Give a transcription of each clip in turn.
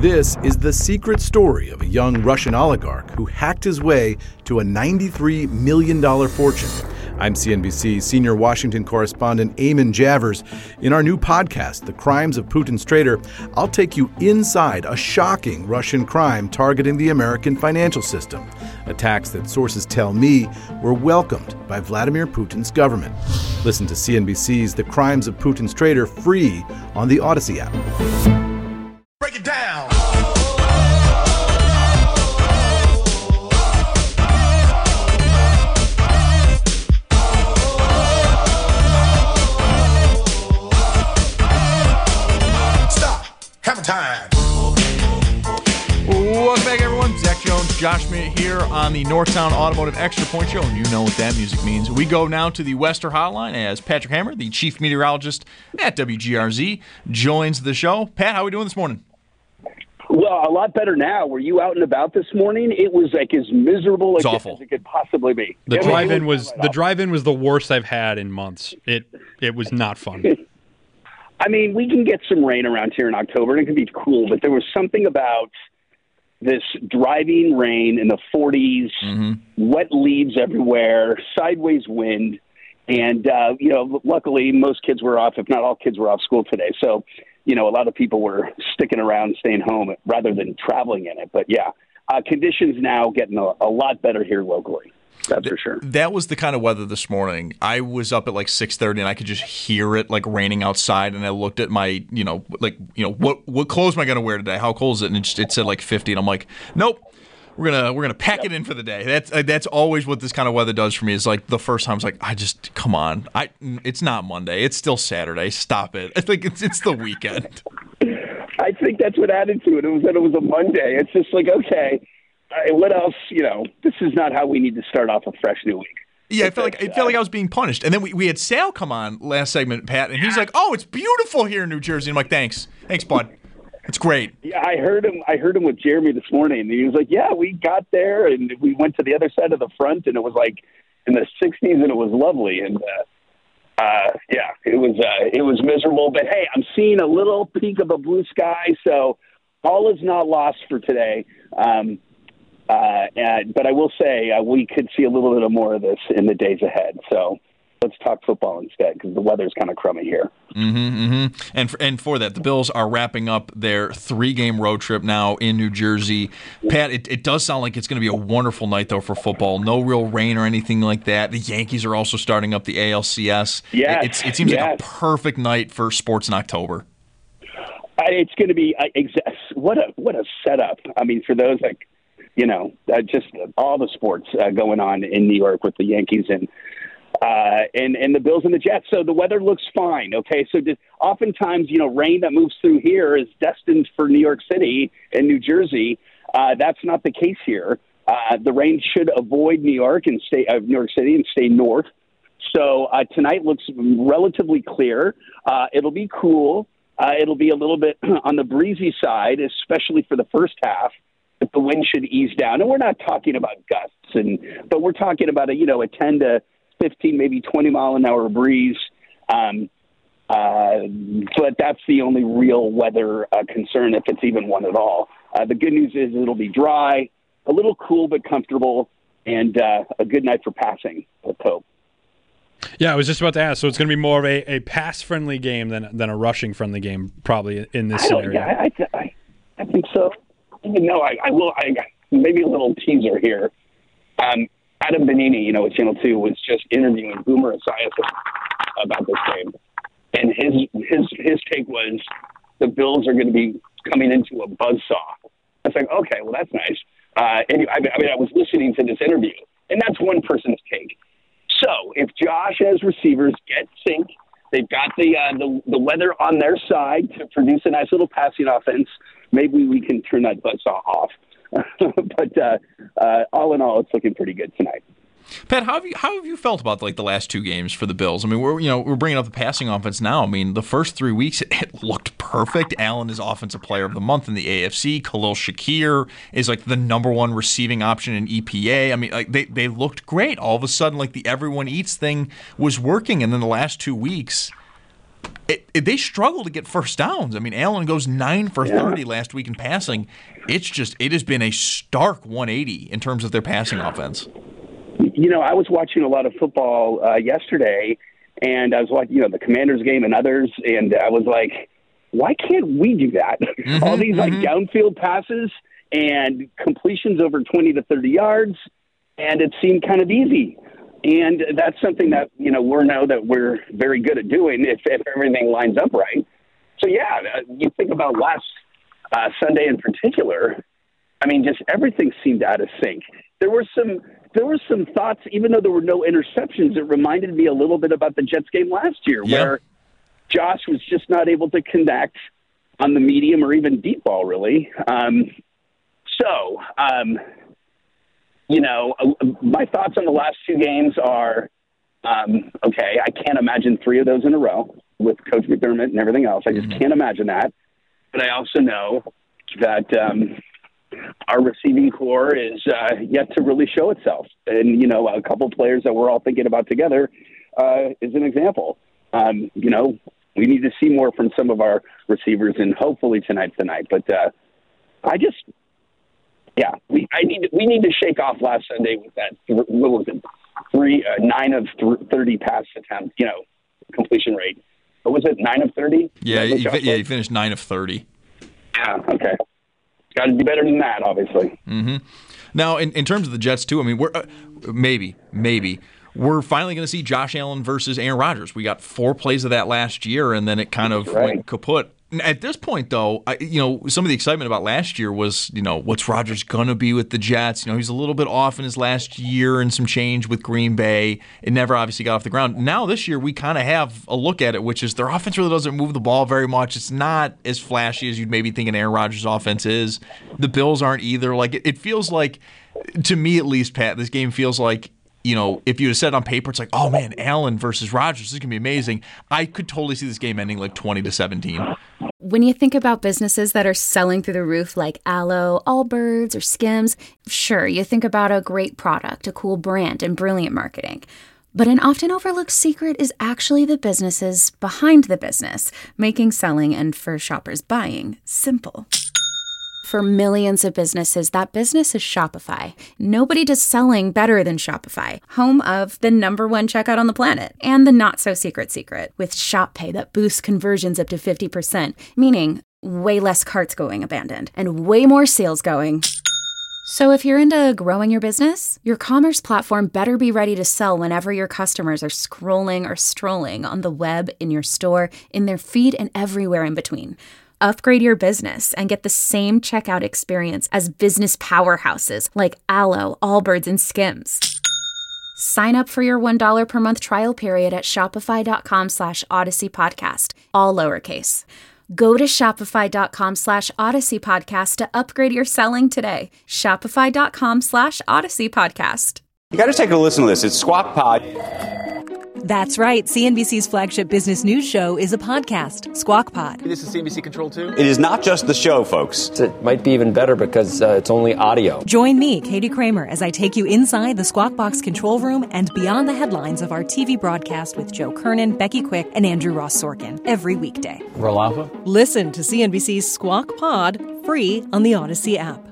This is the secret story of a young Russian oligarch who hacked his way to a $93 million fortune. I'm CNBC senior Washington correspondent Eamon Javers. In our new podcast, The Crimes of Putin's Traitor, I'll take you inside a shocking Russian crime targeting the American financial system. Attacks that sources tell me were welcomed by Vladimir Putin's government. Listen to CNBC's The Crimes of Putin's Traitor free on the Odyssey app. Break it down. Have a time. Welcome back, everyone. Zach Jones, Josh Schmidt here on the Northtown Automotive Extra Point Show, and you know what that music means. We go now to the Wester Hotline as Patrick Hammer, the chief meteorologist at WGRZ, joins the show. Pat, how are we doing this morning? Well, a lot better now. Were you out and about this morning? It was like as miserable as it could possibly be. The drive-in was the worst I've had in months. It was not fun. I mean, we can get some rain around here in October, and it can be cool, but there was something about this driving rain in the 40s, wet leaves everywhere, sideways wind, and, luckily most kids were off, if not all kids were off school today. So, a lot of people were sticking around, staying home rather than traveling in it. But, yeah, conditions now getting a lot better here locally. That's for sure. That was the kind of weather this morning. I was up at like 6:30 and I could just hear it like raining outside. And I looked at my, what clothes am I going to wear today? How cold is it? And it said like 50. And I'm like, nope, we're gonna pack it in for the day. That's always what this kind of weather does for me. Is like the first time I was like, come on, it's not Monday. It's still Saturday. Stop it. I think it's the weekend. I think that's what added to it. It was that it was a Monday. It's just like, okay. What else? This is not how we need to start off a fresh new week. Yeah, I felt like I was being punished. And then we had Sal come on last segment, Pat, and he's like, "Oh, it's beautiful here in New Jersey." And I'm like, "Thanks, bud. It's great." Yeah, I heard him with Jeremy this morning, and he was like, "Yeah, we got there, and we went to the other side of the front, and it was like in the 60s, and it was lovely." And it was miserable. But hey, I'm seeing a little peak of a blue sky, so all is not lost for today. But I will say we could see a little bit more of this in the days ahead. So let's talk football instead because the weather's kind of crummy here. And for that, the Bills are wrapping up their 3-game road trip now in New Jersey. Pat, it does sound like it's going to be a wonderful night, though, for football. No real rain or anything like that. The Yankees are also starting up the ALCS. It seems like a perfect night for sports in October. It's going to be what a setup. I mean, for those just all the sports going on in New York with the Yankees and the Bills and the Jets. So the weather looks fine. Okay. So oftentimes, rain that moves through here is destined for New York City and New Jersey. That's not the case here. The rain should avoid New York and New York City and stay north. So tonight looks relatively clear. It'll be cool. It'll be a little bit on the breezy side, especially for the first half. But the wind should ease down, and we're not talking about gusts, but we're talking about a 10 to 15, maybe 20 mile an hour breeze. But that's the only real weather concern, if it's even one at all. The good news is it'll be dry, a little cool but comfortable, and a good night for passing. Let's hope. Yeah, I was just about to ask. So it's going to be more of a pass-friendly game than a rushing-friendly game, probably in this scenario. I think so. No, I will. I maybe a little teaser here. Adam Benini, at Channel 2, was just interviewing Boomer Esiason about this game, and his take was the Bills are going to be coming into a buzzsaw. I was like, okay, well that's nice. And I was listening to this interview, and that's one person's take. So if Josh as receivers get synced, they've got the weather on their side to produce a nice little passing offense. Maybe we can turn that buzzsaw off. But all in all, it's looking pretty good tonight. Pat, how have you felt about the last 2 games for the Bills? I mean, we're bringing up the passing offense now. I mean, the first 3 weeks it looked perfect. Allen is Offensive Player of the Month in the AFC. Khalil Shakir is the number 1 receiving option in EPA. I mean, they looked great. All of a sudden, the everyone eats thing was working, and then the last 2 weeks, they struggle to get first downs. I mean, Allen goes 9 for 30 last week in passing. It has been a stark 180 in terms of their passing offense. I was watching a lot of football yesterday, and I was watching, the Commanders game and others, and I was like, why can't we do that? All these downfield passes and completions over 20 to 30 yards, and it seemed kind of easy. And that's something that, we know that we're very good at doing if everything lines up right. So, you think about last Sunday in particular, I mean, just everything seemed out of sync. There were some thoughts, even though there were no interceptions, it reminded me a little bit about the Jets game last year where Josh was just not able to connect on the medium or even deep ball, really. My thoughts on the last two games are, I can't imagine 3 of those in a row with Coach McDermott and everything else. I just can't imagine that. But I also know that our receiving core is yet to really show itself. And, a couple players that we're all thinking about together is an example. We need to see more from some of our receivers, and hopefully tonight's the night. But we need to shake off last Sunday with that. What was it? 9 of 30 pass attempt, completion rate. What was it? 9 of 30? Yeah, you finished 9 of 30. Yeah. Okay. Got to do better than that, obviously. Mm-hmm. Now, in terms of the Jets too, I mean, we're maybe we're finally going to see Josh Allen versus Aaron Rodgers. We got 4 plays of that last year, and then it kind of went kaput. At this point, though, some of the excitement about last year was, what's Rodgers going to be with the Jets? He's a little bit off in his last year and some change with Green Bay. It never obviously got off the ground. Now this year, we kind of have a look at it, which is their offense really doesn't move the ball very much. It's not as flashy as you'd maybe think an Aaron Rodgers offense is. The Bills aren't either. Like it feels like, to me at least, Pat, this game feels like, if you had said it on paper, it's like, oh man, Allen versus Rodgers, this is going to be amazing. I could totally see this game ending like 20-17. When you think about businesses that are selling through the roof like Aloe, Allbirds, or Skims, sure, you think about a great product, a cool brand, and brilliant marketing. But an often overlooked secret is actually the businesses behind the business, making selling and for shoppers buying simple. For millions of businesses, that business is Shopify. Nobody does selling better than Shopify, home of the #1 checkout on the planet, and the not-so-secret secret, with Shop Pay that boosts conversions up to 50%, meaning way less carts going abandoned, and way more sales going. So if you're into growing your business, your commerce platform better be ready to sell whenever your customers are scrolling or strolling on the web, in your store, in their feed, and everywhere in between. Upgrade your business and get the same checkout experience as business powerhouses like Aloe, Allbirds, and Skims. Sign up for your $1 per month trial period at shopify.com/Odyssey Podcast, all lowercase. Go to shopify.com/Odyssey Podcast to upgrade your selling today. Shopify.com/Odyssey Podcast. You got to take a listen to this. It's Squawk Pod. That's right. CNBC's flagship business news show is a podcast, Squawk Pod. This is CNBC Control 2? It is not just the show, folks. It might be even better because it's only audio. Join me, Katie Kramer, as I take you inside the Squawk Box control room and beyond the headlines of our TV broadcast with Joe Kernan, Becky Quick, and Andrew Ross Sorkin every weekday. Roll Alpha? Listen to CNBC's Squawk Pod free on the Odyssey app.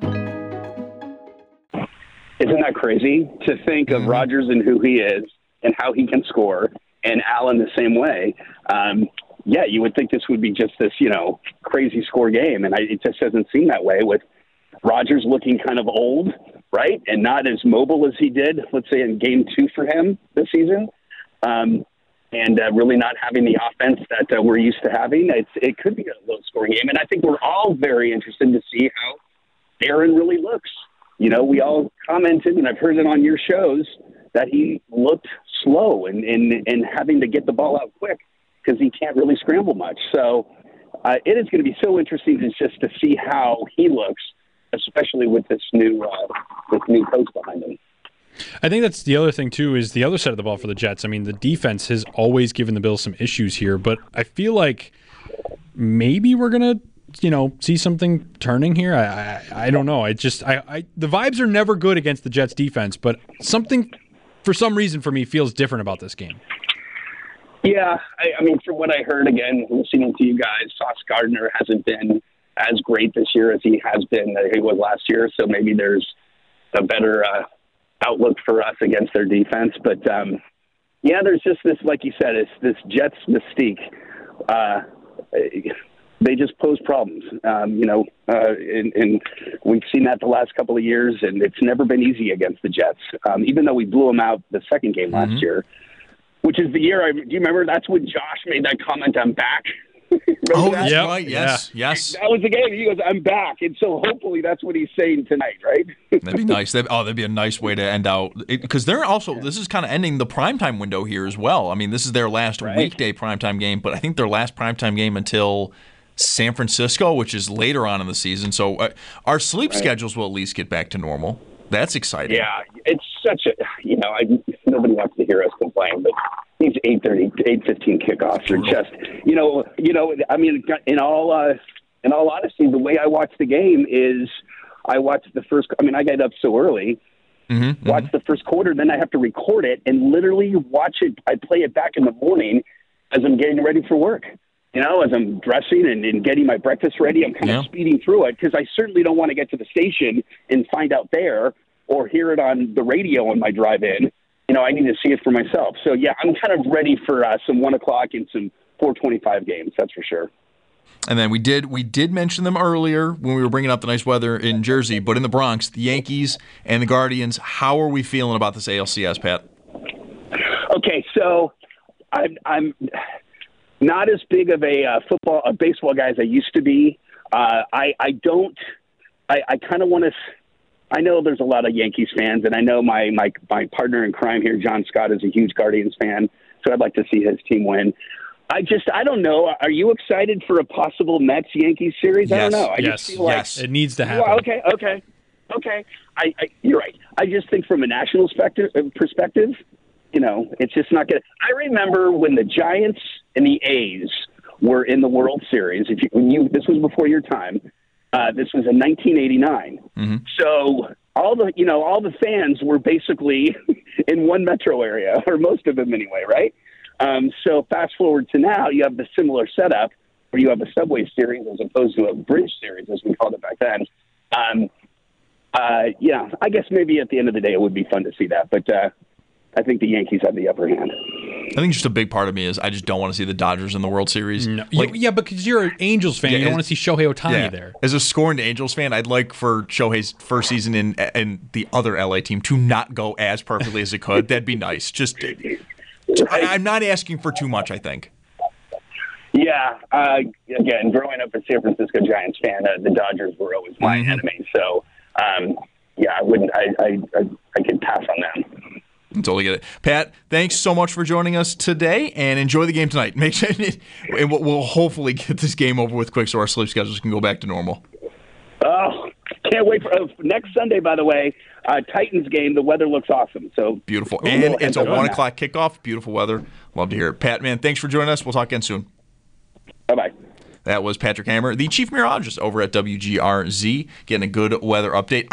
Isn't that crazy to think of Rodgers and who he is and how he can score, and Allen the same way? You would think this would be just this, crazy score game, and it just doesn't seem that way, with Rodgers looking kind of old, right, and not as mobile as he did, let's say, in Game 2 for him this season, and really not having the offense that we're used to having. It could be a low-scoring game, and I think we're all very interested to see how Aaron really looks. We all commented, and I've heard it on your shows, that he looked slow and having to get the ball out quick because he can't really scramble much. So it is going to be so interesting just to see how he looks, especially with this new coach behind him. I think that's the other thing, too, is the other side of the ball for the Jets. I mean, the defense has always given the Bills some issues here, but I feel like maybe we're going to see something turning here. I don't know. The vibes are never good against the Jets defense, but something, for some reason, for me, feels different about this game. Yeah, I mean, from what I heard, again, listening to you guys, Sauce Gardner hasn't been as great this year as he was last year. So maybe there's a better outlook for us against their defense. But yeah, there's just this, like you said, it's this Jets mystique. They just pose problems, and we've seen that the last couple of years, and it's never been easy against the Jets. Even though we blew them out the second game last year, which is the year. Do you remember? That's when Josh made that comment, "I'm back." That's right. Yes. That was the game. He goes, "I'm back," and so hopefully that's what he's saying tonight, right? That'd be nice. That'd be a nice way to end out, because they're also, this is kind of ending the primetime window here as well. I mean, this is their last weekday primetime game, but I think their last primetime game until San Francisco, which is later on in the season. So our sleep schedules will at least get back to normal. That's exciting. Yeah, it's such a, nobody wants to hear us complain, but these 8:30, 8:15 kickoffs are just, I mean, in all honesty, the way I watch the game is I watch the first, I get up so early, watch the first quarter, then I have to record it and literally watch it. I play it back in the morning as I'm getting ready for work. As I'm dressing and getting my breakfast ready, I'm kind of speeding through it because I certainly don't want to get to the station and find out there or hear it on the radio on my drive in. I need to see it for myself. So, yeah, I'm kind of ready for some 1 o'clock and some 4:25 games, that's for sure. And then we did mention them earlier when we were bringing up the nice weather in Jersey, but in the Bronx, the Yankees and the Guardians, how are we feeling about this ALCS, Pat? Okay, so I'm not as big of a baseball guy as I used to be. I kind of want to. I know there's a lot of Yankees fans, and I know my partner in crime here, John Scott, is a huge Guardians fan, so I'd like to see his team win. I don't know. Are you excited for a possible Mets-Yankees series? Yes. I don't know. I just feel like it needs to happen. Well, okay. You're right. I just think from a national perspective, it's just not good. I remember when the Giants and the A's were in the World Series. This was before your time. This was in 1989. So all the fans were basically in one metro area, or most of them anyway, right? So fast forward to now, you have the similar setup where you have a subway series as opposed to a bridge series, as we called it back then. I guess maybe at the end of the day it would be fun to see that, but I think the Yankees have the upper hand. I think just a big part of me is I just don't want to see the Dodgers in the World Series. No. Because you're an Angels fan. You don't want to see Shohei Ohtani there. As a scorned Angels fan, I'd like for Shohei's first season in the other LA team to not go as perfectly as it could. That'd be nice. I'm not asking for too much, I think. Yeah. Again, growing up a San Francisco Giants fan, the Dodgers were always my enemy. So, I wouldn't. I could pass on them. I totally get it. Pat, thanks so much for joining us today, and enjoy the game tonight. Make sure we'll hopefully get this game over with quick so our sleep schedules can go back to normal. Oh, can't wait for next Sunday, by the way, Titans game. The weather looks awesome. So beautiful. And it's a 1 o'clock kickoff. Beautiful weather. Love to hear it. Pat, man, thanks for joining us. We'll talk again soon. Bye-bye. That was Patrick Hammer, the chief meteorologist over at WGRZ, getting a good weather update.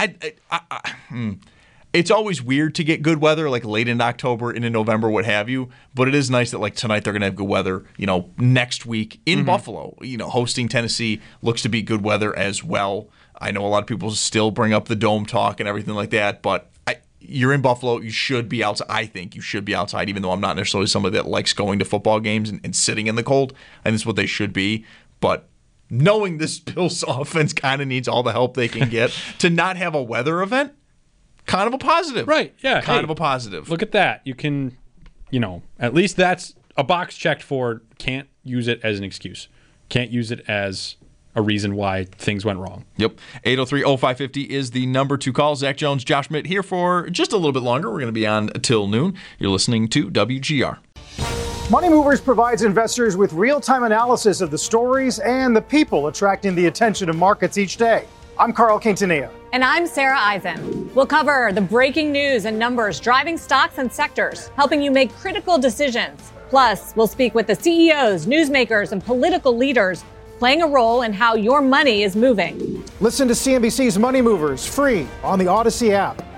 It's always weird to get good weather, like late in October, into November, what have you. But it is nice that like tonight they're going to have good weather. Next week in Buffalo, hosting Tennessee looks to be good weather as well. I know a lot of people still bring up the dome talk and everything like that, but you're in Buffalo. You should be outside. I think you should be outside, even though I'm not necessarily somebody that likes going to football games and sitting in the cold. I think that's what they should be. But knowing this Bills offense kind of needs all the help they can get to not have a weather event. Kind of a positive. Right, yeah. Kind of a positive. Look at that. You can, at least that's a box checked for can't use it as an excuse. Can't use it as a reason why things went wrong. Yep. 803-0550 is the number to call. Zach Jones, Josh Schmidt here for just a little bit longer. We're going to be on till noon. You're listening to WGR. Money Movers provides investors with real-time analysis of the stories and the people attracting the attention of markets each day. I'm Carl Quintanilla. And I'm Sarah Eisen. We'll cover the breaking news and numbers driving stocks and sectors, helping you make critical decisions. Plus, we'll speak with the CEOs, newsmakers, and political leaders playing a role in how your money is moving. Listen to CNBC's Money Movers free on the Odyssey app.